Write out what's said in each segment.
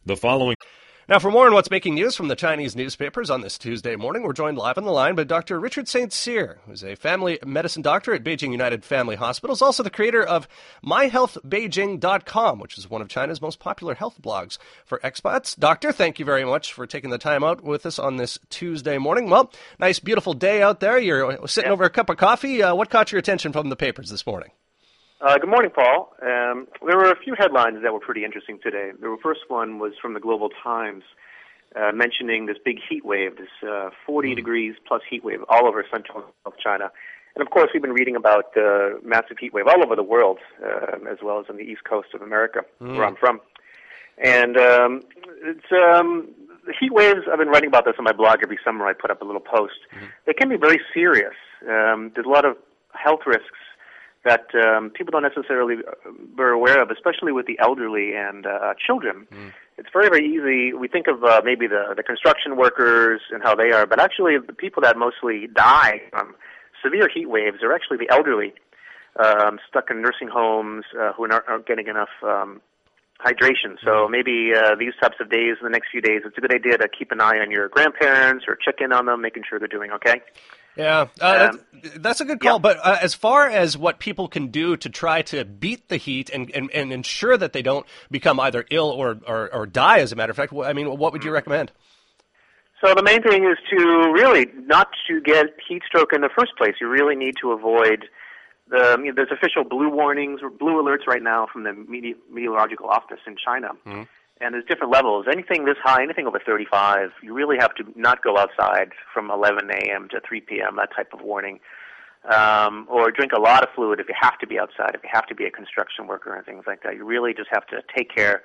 The following. Now, for more on what's making news from the Chinese newspapers on this Tuesday morning, we're joined live on the line by Dr. Richard St. Cyr, who's a family medicine doctor at Beijing United Family Hospital. He's also the creator of MyHealthBeijing.com, which is one of China's most popular health blogs for expats. Doctor, thank you very much for taking the time out with us on this Tuesday morning. Well, nice, beautiful day out there. You're sitting over a cup of coffee. What caught your attention from the papers this morning? Good morning, Paul. There were a few headlines that were pretty interesting today. The first one was from the Global Times, mentioning this big heat wave, this 40 degrees plus heat wave all over central China. And of course, we've been reading about the massive heat wave all over the world, as well as on the east coast of America, where I'm from. And the heat waves, I've been writing about this on my blog every summer. I put up a little post. They can be very serious. There's a lot of health risks that people don't necessarily are aware of, especially with the elderly and children. It's very, very easy. We think of maybe the construction workers and how they are, but actually the people that mostly die from severe heat waves are actually the elderly, stuck in nursing homes, who aren't getting enough hydration. So maybe these types of days, in the next few days, it's a good idea to keep an eye on your grandparents or check in on them, making sure they're doing okay. Yeah, that's a good call. Yeah. But as far as what people can do to try to beat the heat and ensure that they don't become either ill or die, as a matter of fact, I mean, what would you recommend? So the main thing is to really not to get heat stroke in the first place. You really need to avoid there's official blue warnings or blue alerts right now from the meteorological office in China. And there's different levels. Anything this high, anything over 35, you really have to not go outside from 11 a.m. to 3 p.m., that type of warning. Or drink a lot of fluid if you have to be outside, if you have to be a construction worker and things like that. You really just have to take care,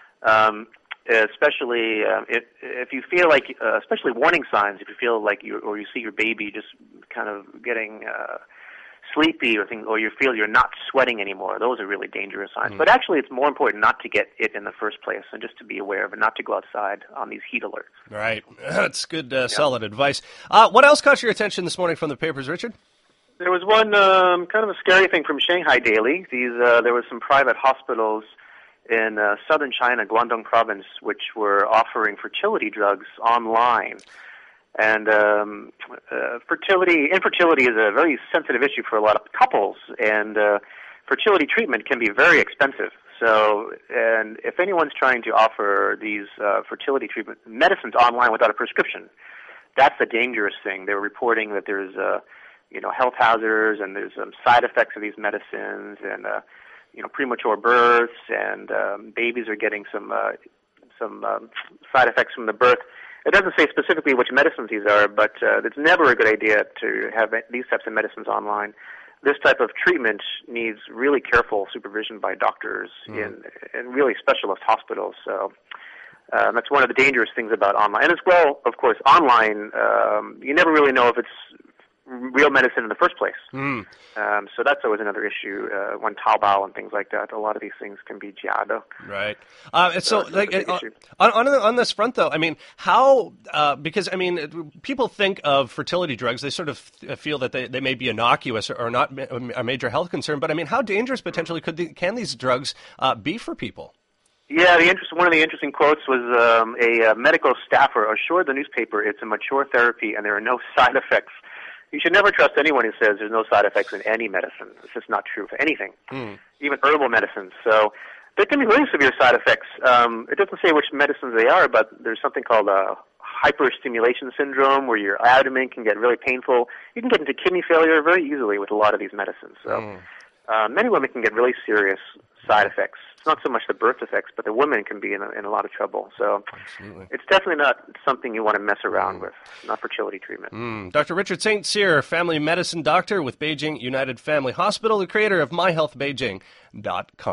especially if you feel like, especially warning signs, if you feel like you see your baby just kind of getting sleepy or you feel you're not sweating anymore. Those are really dangerous signs. But actually, it's more important not to get it in the first place and just to be aware of it, not to go outside on these heat alerts. Right. That's good, solid advice. What else caught your attention this morning from the papers, Richard? There was one kind of a scary thing from Shanghai Daily. There were some private hospitals in southern China, Guangdong province, which were offering fertility drugs online. And infertility is a very sensitive issue for a lot of couples, and fertility treatment can be very expensive. So, and if anyone's trying to offer these fertility treatment medicines online without a prescription, that's a dangerous thing. They were reporting that there's health hazards and there's side effects of these medicines, and premature births, and babies are getting some side effects from the birth. It doesn't say specifically which medicines these are, but it's never a good idea to have these types of medicines online. This type of treatment needs really careful supervision by doctors in really specialist hospitals. So that's one of the dangerous things about online. And as well, of course, online, you never really know if it's real medicine in the first place. So that's always another issue. When Taobao and things like that, a lot of these things can be jiado. Right. So on this front, though, I mean, how? Because I mean, people think of fertility drugs. They sort of feel that they may be innocuous or not a major health concern. But I mean, how dangerous potentially can these drugs be for people? Yeah, one of the interesting quotes was a medical staffer assured the newspaper it's a mature therapy and there are no side effects. You should never trust anyone who says there's no side effects in any medicine. It's just not true for anything, even herbal medicines. So there can be really severe side effects. It doesn't say which medicines they are, but there's something called hyperstimulation syndrome where your abdomen can get really painful. You can get into kidney failure very easily with a lot of these medicines. So many women can get really serious side effects. It's not so much the birth effects, but the women can be in a lot of trouble. So It's definitely not something you want to mess around with, not fertility treatment. Dr. Richard St. Cyr, family medicine doctor with Beijing United Family Hospital, the creator of MyHealthBeijing.com.